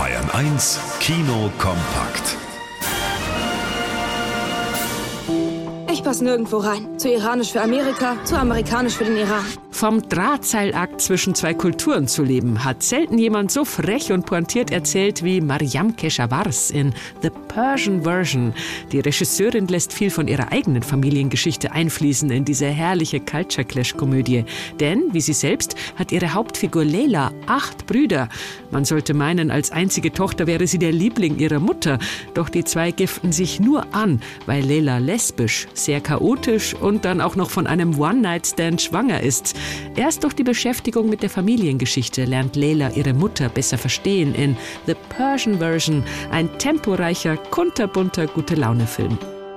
Bayern 1 Kino kompakt. Ich passe nirgendwo rein. Zu iranisch für Amerika, zu amerikanisch für den Iran. Vom Drahtseilakt zwischen zwei Kulturen zu leben, hat selten jemand so frech und pointiert erzählt wie Maryam Keshavarz in The Persian Version. Die Regisseurin lässt viel von ihrer eigenen Familiengeschichte einfließen in diese herrliche Culture-Clash-Komödie. Denn, wie sie selbst, hat ihre Hauptfigur Leila 8 Brüder. Man sollte meinen, als einzige Tochter wäre sie der Liebling ihrer Mutter. Doch die zwei giften sich nur an, weil Leila lesbisch, sehr chaotisch und dann auch noch von einem One-Night-Stand schwanger ist. Erst durch die Beschäftigung mit der Familiengeschichte lernt Leila ihre Mutter besser verstehen in The Persian Version, ein temporeicher, kunterbunter Gute-Laune-Film.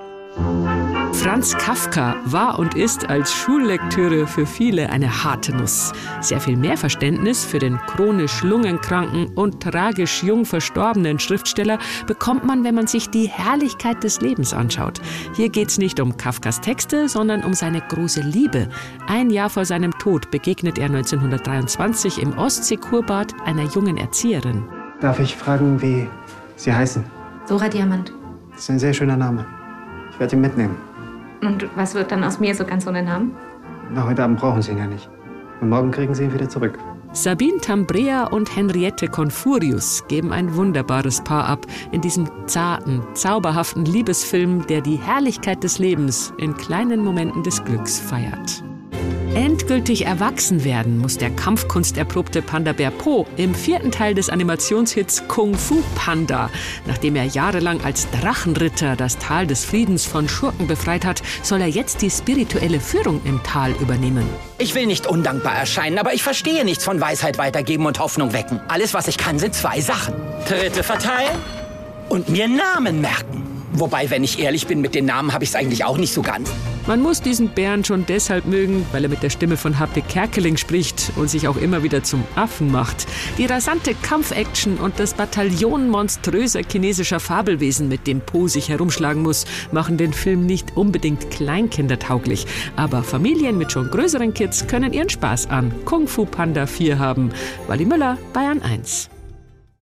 Franz Kafka war und ist als Schullektüre für viele eine harte Nuss. Sehr viel mehr Verständnis für den chronisch lungenkranken und tragisch jung verstorbenen Schriftsteller bekommt man, wenn man sich die Herrlichkeit des Lebens anschaut. Hier geht's nicht um Kafkas Texte, sondern um seine große Liebe. Ein Jahr vor seinem Tod begegnet er 1923 im Ostsee-Kurbad einer jungen Erzieherin. Darf ich fragen, wie Sie heißen? Sora Diamant. Das ist ein sehr schöner Name. Ich werde ihn mitnehmen. Und was wird dann aus mir so ganz ohne Namen? Na, heute Abend brauchen Sie ihn ja nicht. Und morgen kriegen Sie ihn wieder zurück. Sabine Tambrea und Henriette Confurius geben ein wunderbares Paar ab in diesem zarten, zauberhaften Liebesfilm, der die Herrlichkeit des Lebens in kleinen Momenten des Glücks feiert. Endgültig erwachsen werden muss der kampfkunsterprobte Panda-Bär Po im 4. Teil des Animationshits Kung Fu Panda. Nachdem er jahrelang als Drachenritter das Tal des Friedens von Schurken befreit hat, soll er jetzt die spirituelle Führung im Tal übernehmen. Ich will nicht undankbar erscheinen, aber ich verstehe nichts von Weisheit weitergeben und Hoffnung wecken. Alles, was ich kann, sind 2 Sachen. Tritte verteilen und mir Namen merken. Wobei, wenn ich ehrlich bin, mit den Namen habe ich es eigentlich auch nicht so ganz. Man muss diesen Bären schon deshalb mögen, weil er mit der Stimme von Happe Kerkeling spricht und sich auch immer wieder zum Affen macht. Die rasante Kampfaction und das Bataillon monströser chinesischer Fabelwesen, mit dem Po sich herumschlagen muss, machen den Film nicht unbedingt kleinkindertauglich. Aber Familien mit schon größeren Kids können ihren Spaß an Kung Fu Panda 4 haben. Wally Müller, Bayern 1.